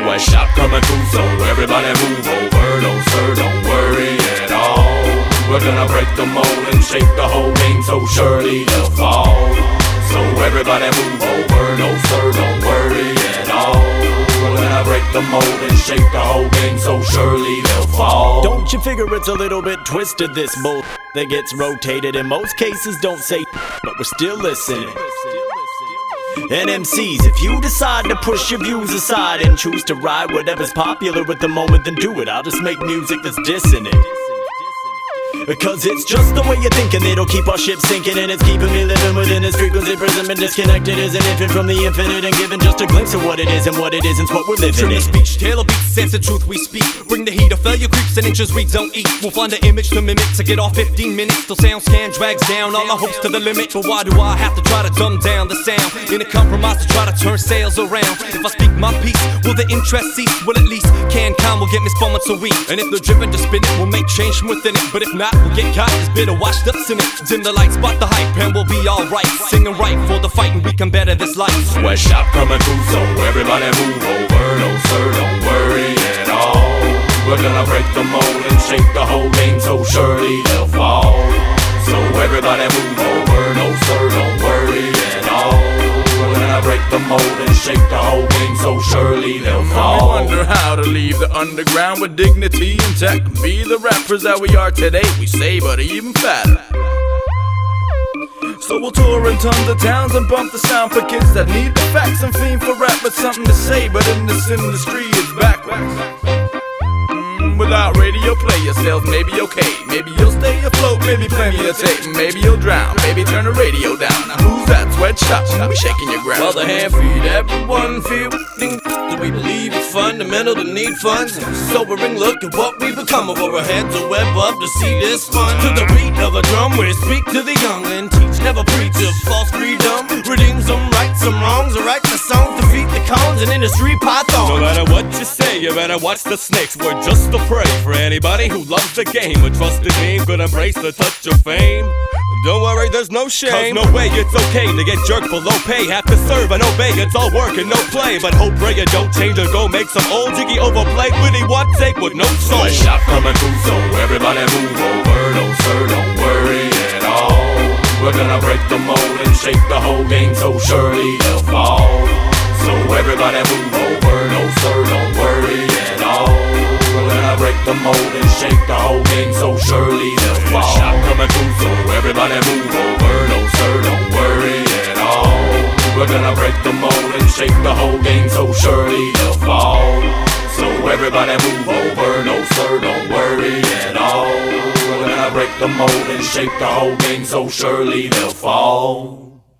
Sweatshop coming through, so everybody move over. No sir, don't worry at all. We're gonna break the mold and shake the whole game, so surely they'll fall. So everybody move over. No sir, don't worry at all. We're gonna break the mold and shake the whole game, so surely they'll fall. Don't you figure it's a little bit twisted, this bull that gets rotated? In most cases don't say, but we're still listening. And MCs, if you decide to push your views aside and choose to ride whatever's popular at the moment, then do it. I'll just make music that's dissonant. Because it's just the way you're thinking that'll keep our ship sinking, and it's keeping me living within this frequency imprisonment, disconnected as an infant from the infinite, and giving just a glimpse of what it is and what it isn't what we're living in. Speech, tailor beats, sense the truth we speak. Bring the heat, failure creeps and inches we don't eat. We'll find an image to mimic to get off 15 minutes till sound scan drags down all our hopes to the limit. But why do I have to try to dumb down the sound in a compromise to try to turn sales around? If I speak my piece, will the interest cease? Well, at least CanCon will get me spun once a week. And if they're driven to spin it, we'll make change from within it. But if not, we'll get caught as bitter, washed up in it. Dim the lights, spot the hype, and we'll be alright. Singing right for the fight, and we can better this life. Sweatshop coming through, so everybody move over. No sir, don't worry at all. We're gonna break the mold and shake the whole game, so surely they'll fall. So everybody move over. No sir, don't worry at all. We're gonna break the mold and shake the whole game, so surely they'll fall. We wonder how to leave the underground with dignity intact and be the rappers that we are today. We say, but even fatter. So we'll tour in tons of towns and bump the sound for kids that need the facts and fiend for rap with something to say, but in this industry it's backwards. Without radio play, your sales may be okay. Maybe you'll stay afloat, maybe plenty of tape. Maybe you'll drown, maybe turn the radio down. Now who's that? Sweatshop, we shaking your ground. Well, the hand feed everyone feel that we believe it's fundamental to need funds. Sobering look at what we become of our heads a web up to see this fun. To the beat of a drum, we speak to the young and teach, never preach of false freedom. Redeem some rights, some wrongs, or write the songs, defeat the cons and industry pythons. No matter what you say, you better watch the snakes. We're just a prey for anybody who loves the game. A trusted name could embrace the touch of fame. Don't worry, there's no shame. Cause no way it's okay to get jerked below pay. Have to serve and obey, it's all work and no play. But hope, pray you don't change or go make some old jiggy overplay. Witty one take with no soul. Sweatshop coming through, so everybody move over. No sir, don't worry at all. We're gonna break the mold and shake the whole game, so surely they'll fall. So everybody move over. No sir, don't worry at all. We're gonna break the mold and shake the whole game, so surely they'll fall. Sweatshop coming through, so everybody move over. No sir, don't worry at all. We're gonna break the mold and shake the whole game, so surely they'll fall. So everybody move over. No sir, don't worry at all. We're gonna break the mold and shake the whole game, so surely they'll fall.